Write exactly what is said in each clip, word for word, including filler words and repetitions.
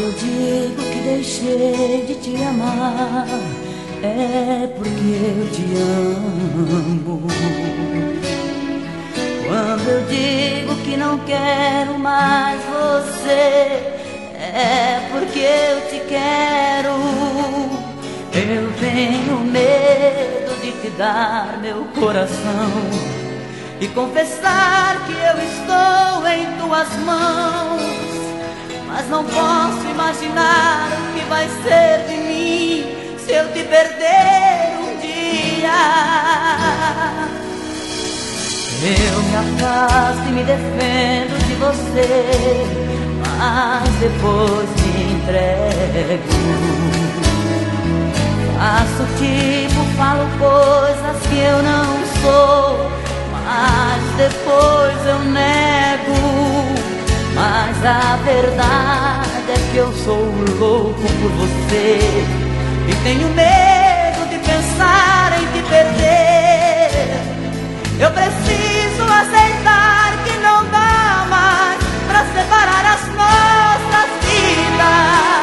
eu digo que deixei de te amar, é porque eu te amo. Quando eu digo que não quero mais você, é porque eu te quero. Eu tenho medo de te dar meu coração e confessar que eu estou em tuas mãos, mas não posso imaginar o que vai ser de mim se eu te perder um dia. Eu me afasto e me defendo de você, mas depois me entrego. Faço tipo, falo coisas que eu não sou, mas depois eu nego. Mas a verdade é que eu sou louco por você e tenho medo de pensar em te perder. Eu preciso aceitar que não dá mais pra separar as nossas vidas.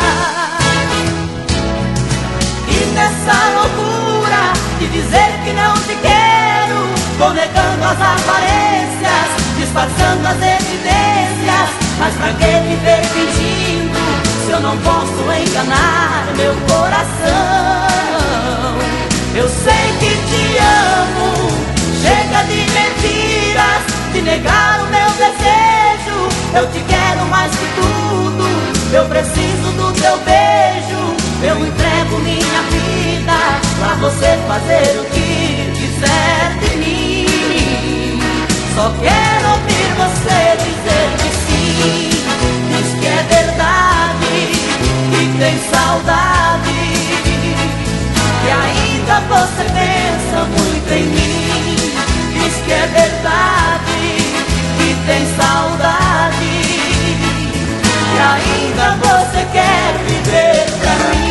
E nessa loucura de dizer que não te quero, vou negando as aparências, disfarçando as evidências. Mas pra que viver fingindo se eu não posso enganar meu coração? Eu sei que te amo, chega de mentiras, de negar o meu desejo. Eu te quero mais que tudo, eu preciso do teu beijo. Eu entrego minha vida pra você fazer o que quiser de mim. Só quero ouvir você dizer que sim, diz que é verdade, que tem saudade, que ainda você pensa muito em mim. Diz que é verdade, que tem saudade, que ainda você quer viver pra mim.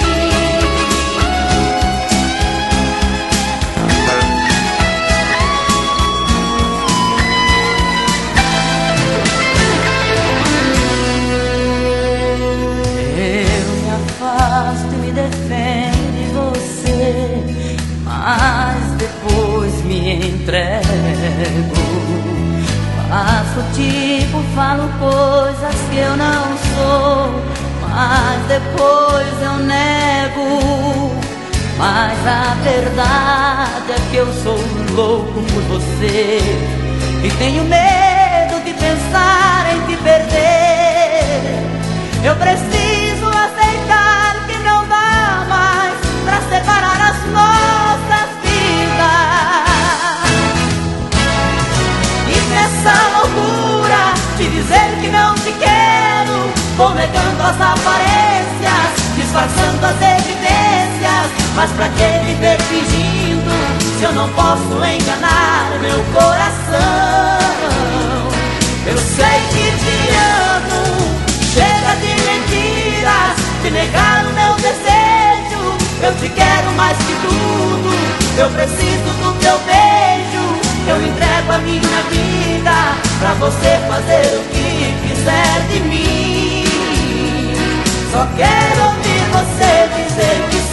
Me defendo de você, mas depois me entrego. Faço tipo, falo coisas que eu não sou, mas depois eu nego. Mas a verdade é que eu sou louco por você e tenho medo de pensar em te perder. Eu preciso aceitar que não dá mais pra separar as nossas vidas. E nessa loucura de dizer que não te quero, vou negando as aparências, disfarçando as evidências. Mas pra que viver fingindo se eu não posso enganar meu coração? Eu sei que te amo, chega de mentiras, de negar o meu desejo. Eu te quero mais que tudo, eu preciso do teu beijo. Eu entrego a minha vida pra você fazer o que quiser de mim. Só quero ouvir você dizer que